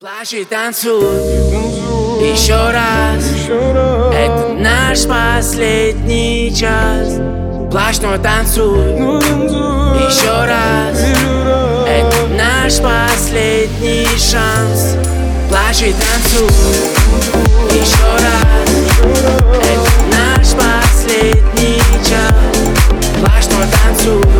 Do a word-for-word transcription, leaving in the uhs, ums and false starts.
Плачь и танцуй еще раз. Это наш последний час. Плачь, но танцуй еще раз. Это наш последний шанс. Плачь и танцуй еще раз. Это наш последний час. Плачь, но танцуй